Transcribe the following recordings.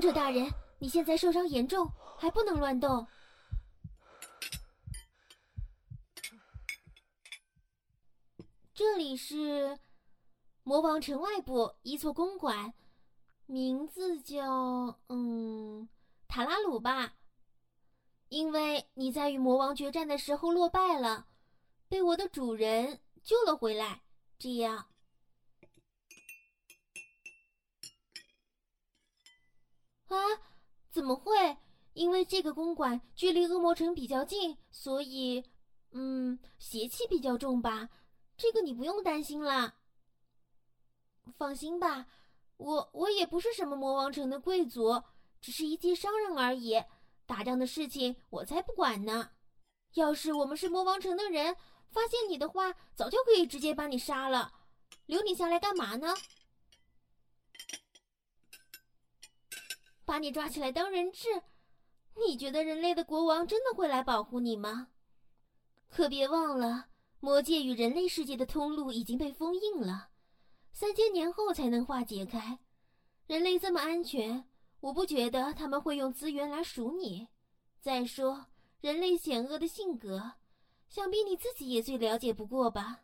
者大人，你现在受伤严重，还不能乱动。这里是魔王城外部一座公馆，名字叫塔拉鲁吧。因为你在与魔王决战的时候落败了，被我的主人救了回来，这样。啊，怎么会？因为这个公馆距离恶魔城比较近，所以邪气比较重吧，这个你不用担心啦。放心吧，我也不是什么魔王城的贵族，只是一介商人而已，打仗的事情我才不管呢。要是我们是魔王城的人，发现你的话，早就可以直接把你杀了，留你下来干嘛呢？把你抓起来当人质？你觉得人类的国王真的会来保护你吗？可别忘了，魔界与人类世界的通路已经被封印了，3000年后才能化解开。人类这么安全，我不觉得他们会用资源来赎你。再说，人类险恶的性格，想必你自己也最了解不过吧。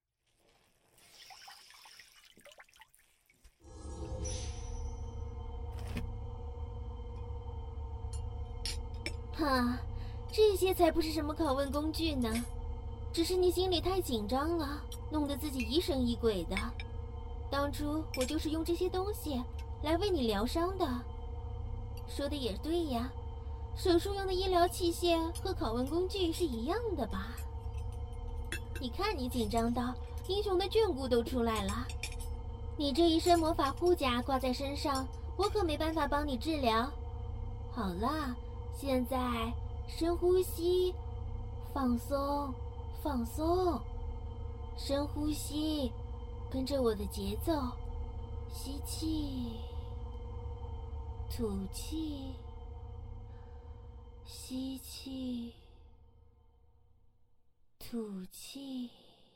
哈，这些才不是什么拷问工具呢，只是你心里太紧张了，弄得自己疑神疑鬼的。当初我就是用这些东西来为你疗伤的。说的也对呀，手术用的医疗器械和拷问工具是一样的吧？你看你紧张到英雄的眷顾都出来了。你这一身魔法护甲挂在身上，我可没办法帮你治疗。好了，现在深呼吸，放松，放松，深呼吸，跟着我的节奏，吸气，吐气，吸气，吐气。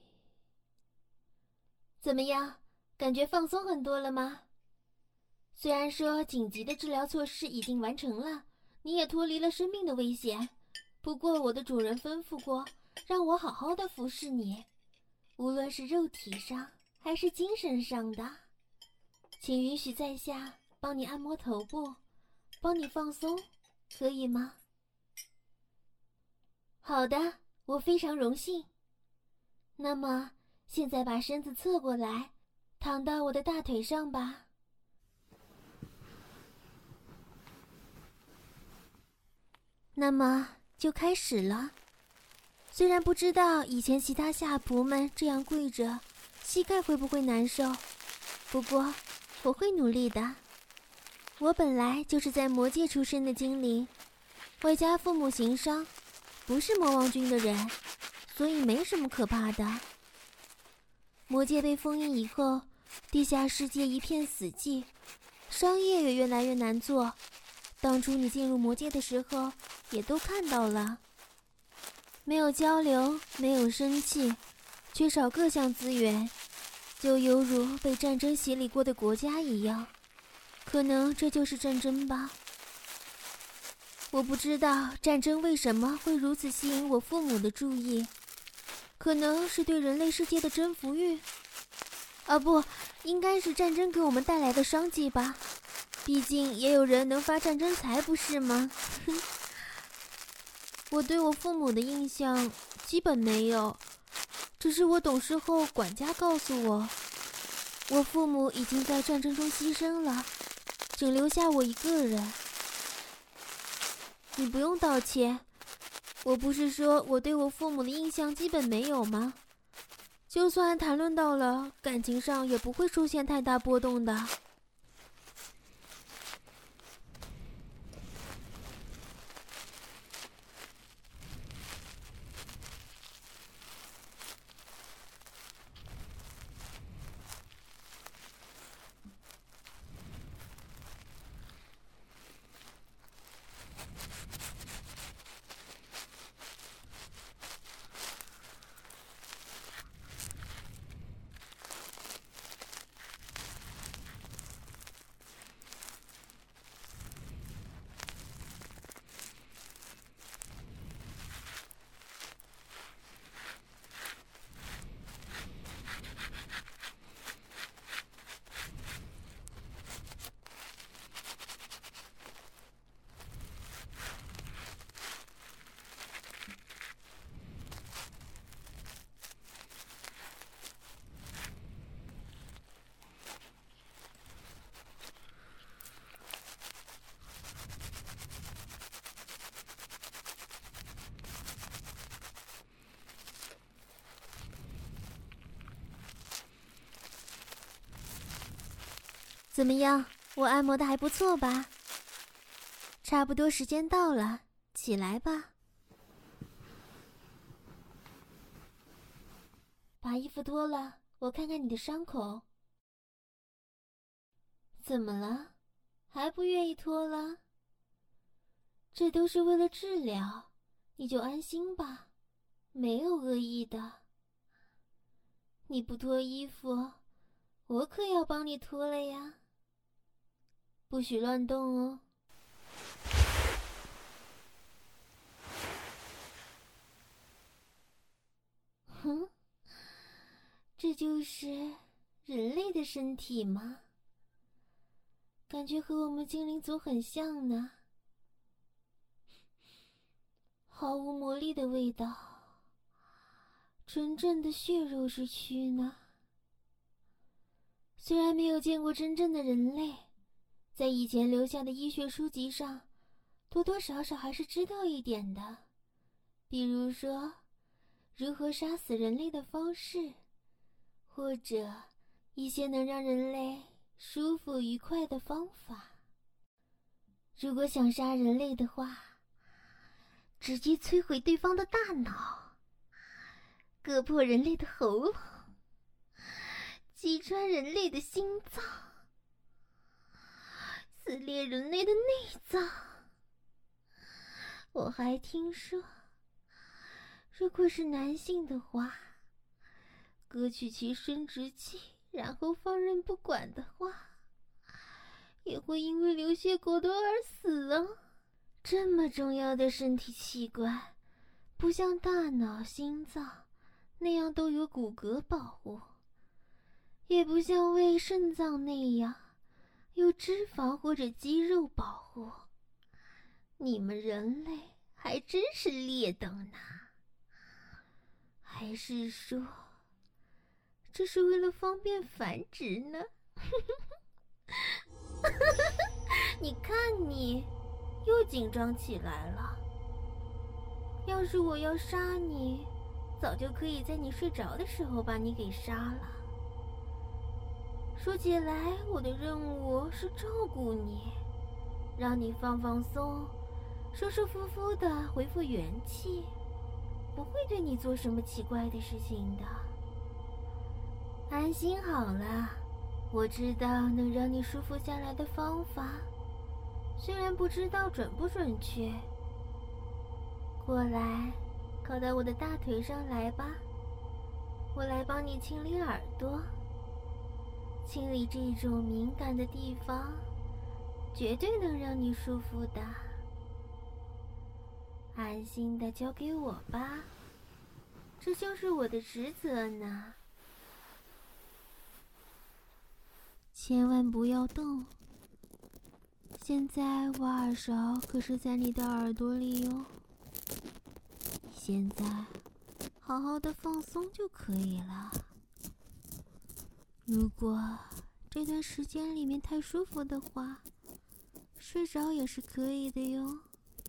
怎么样，感觉放松很多了吗？虽然说紧急的治疗措施已经完成了，你也脱离了生命的危险，不过我的主人吩咐过，让我好好的服侍你，无论是肉体上还是精神上的。请允许在下帮你按摩头部，帮你放松，可以吗？好的，我非常荣幸。那么现在把身子侧过来，躺到我的大腿上吧。那么就开始了。虽然不知道以前其他下仆们这样跪着，膝盖会不会难受，不过我会努力的。我本来就是在魔界出身的精灵，外加父母行商，不是魔王军的人，所以没什么可怕的。魔界被封印以后，地下世界一片死寂，商业也越来越难做。当初你进入魔界的时候，也都看到了，没有交流，没有生气，缺少各项资源，就犹如被战争洗礼过的国家一样。可能这就是战争吧。我不知道战争为什么会如此吸引我父母的注意，可能是对人类世界的征服欲，不，应该是战争给我们带来的商机吧。毕竟也有人能发战争财，不是吗？我对我父母的印象基本没有，只是我懂事后管家告诉我，我父母已经在战争中牺牲了，只留下我一个人。你不用道歉，我不是说我对我父母的印象基本没有吗？就算谈论到了，感情上也不会出现太大波动的。 怎么样？我按摩的还不错吧？差不多时间到了，起来吧。把衣服脱了，我看看你的伤口。怎么了？还不愿意脱了？这都是为了治疗，你就安心吧，没有恶意的。你不脱衣服，我可要帮你脱了呀。不许乱动哦。哼，这就是人类的身体吗？感觉和我们精灵族很像呢。毫无魔力的味道，纯正的血肉之躯呢。虽然没有见过真正的人类，在以前留下的医学书籍上，多多少少还是知道一点的，比如说如何杀死人类的方式，或者一些能让人类舒服愉快的方法。如果想杀人类的话，直接摧毁对方的大脑，割破人类的喉咙，击穿人类的心脏，撕裂人类的内脏。我还听说，如果是男性的话，割去其生殖器，然后放任不管的话，也会因为流血过多而死啊。这么重要的身体器官，不像大脑、心脏那样都有骨骼保护，也不像胃、肾脏那样有脂肪或者肌肉保护。你们人类还真是劣等呢。还是说，这是为了方便繁殖呢？你看你，又紧张起来了。要是我要杀你，早就可以在你睡着的时候把你给杀了。说起来，我的任务是照顾你，让你放放松，舒舒服服的恢复元气，不会对你做什么奇怪的事情的。安心好了，我知道能让你舒服下来的方法，虽然不知道准不准确。过来，靠到我的大腿上来吧，我来帮你清理耳朵。清理这种敏感的地方，绝对能让你舒服的。安心的交给我吧，这就是我的职责呢。千万不要动，现在我耳勺可是在你的耳朵里哟。现在好好的放松就可以了。如果这段时间里面太舒服的话，睡着也是可以的哟。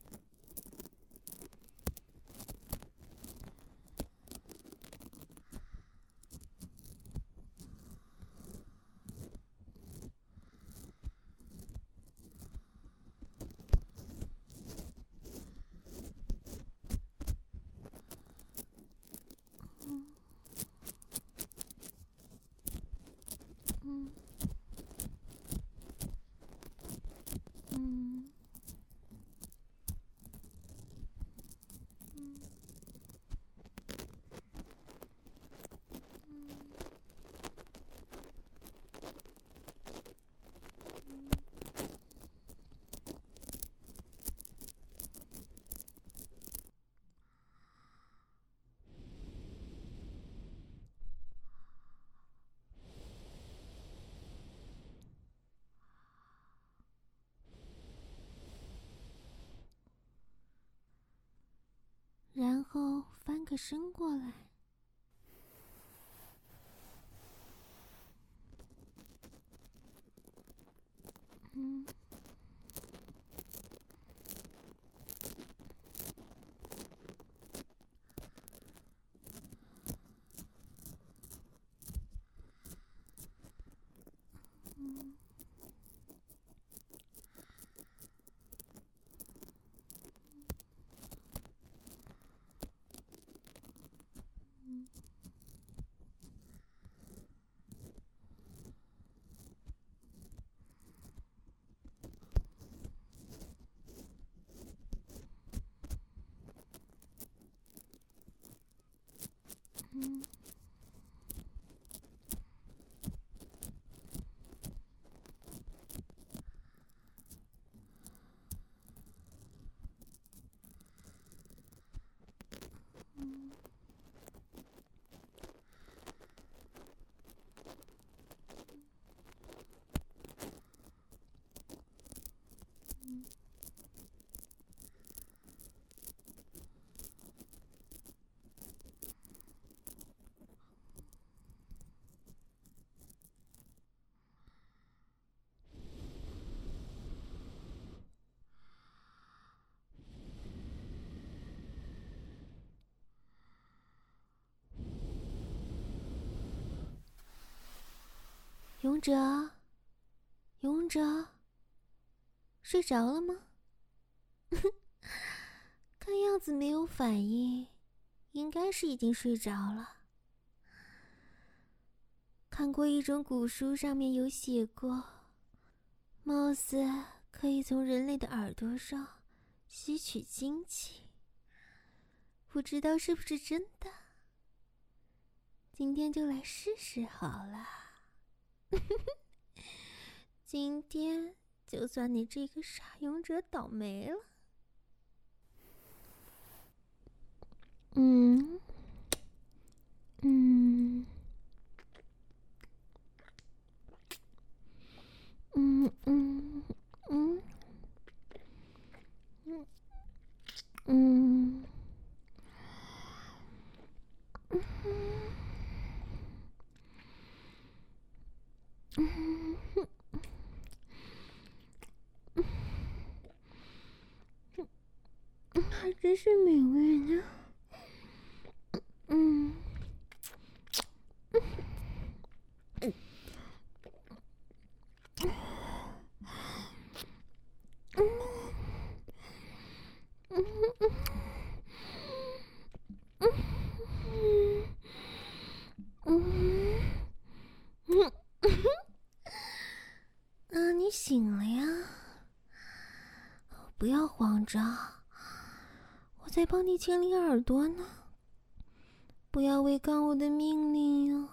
然后翻个身过来。 勇者，勇者，睡着了吗？看样子没有反应，应该是已经睡着了。看过一种古书，上面有写过，貌似可以从人类的耳朵上吸取精气，不知道是不是真的。今天就来试试好了。今天就算你这个傻勇者倒霉了。还真是美味呢。你醒了呀？不要慌张，我在帮你清理耳朵呢。不要违抗我的命令哦。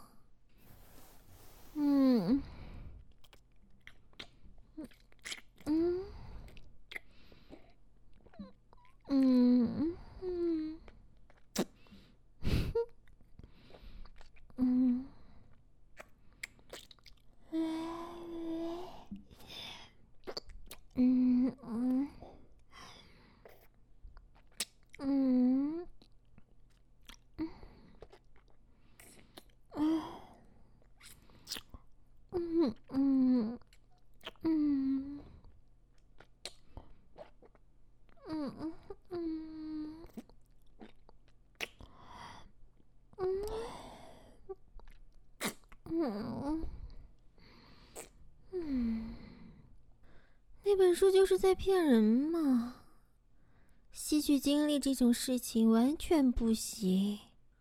那本书就是在骗人嘛！吸取精力这种事情完全不行。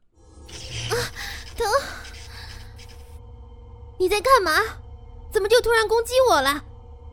疼！你在干嘛？怎么就突然攻击我了？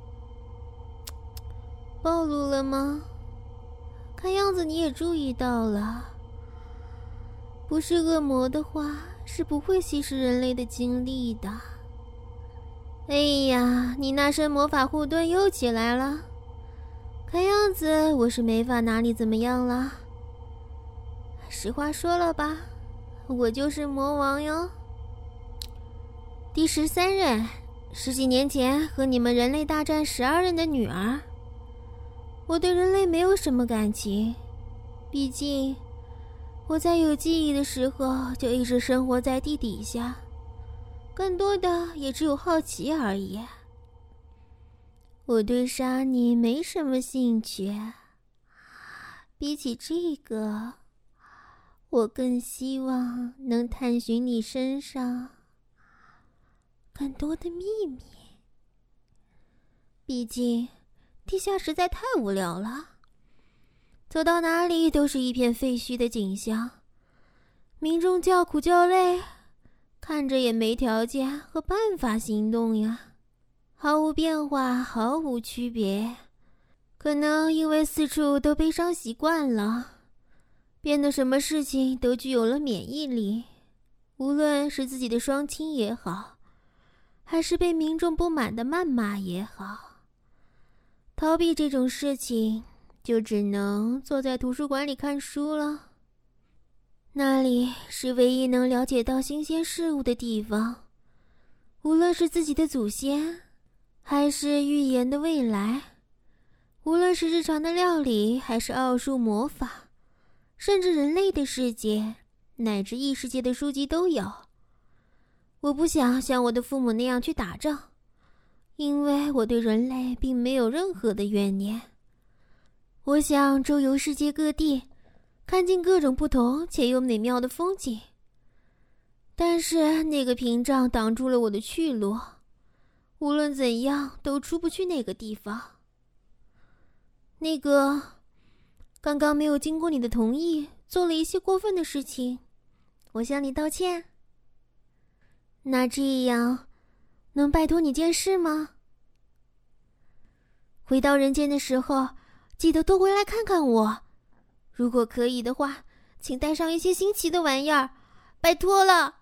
暴露了吗？看样子你也注意到了。不是恶魔的话，是不会吸食人类的精力的。哎呀，你那身魔法护盾又起来了，看样子我是没法拿你怎么样了。实话说了吧，我就是魔王哟。第13任，10几年前和你们人类大战12任的女儿。我对人类没有什么感情，毕竟我在有记忆的时候就一直生活在地底下，更多的也只有好奇而已。我对杀你没什么兴趣，比起这个，我更希望能探寻你身上更多的秘密。毕竟地下实在太无聊了，走到哪里都是一片废墟的景象，民众叫苦叫累，看着也没条件和办法行动呀，毫无变化，毫无区别。可能因为四处都悲伤习惯了，变得什么事情都具有了免疫力， 无论是自己的双亲也好，还是被民众不满的谩骂也好，逃避这种事情，就只能坐在图书馆里看书了。那里是唯一能了解到新鲜事物的地方，无论是自己的祖先，还是预言的未来，无论是日常的料理，还是奥数魔法，甚至人类的世界，乃至异世界的书籍都有。我不想像我的父母那样去打仗，因为我对人类并没有任何的怨念。我想周游世界各地，看尽各种不同且又美妙的风景。但是那个屏障挡住了我的去路，无论怎样都出不去那个地方。刚刚没有经过你的同意，做了一些过分的事情，我向你道歉。那这样，能拜托你件事吗？回到人间的时候，记得多回来看看我。如果可以的话，请带上一些新奇的玩意儿，拜托了。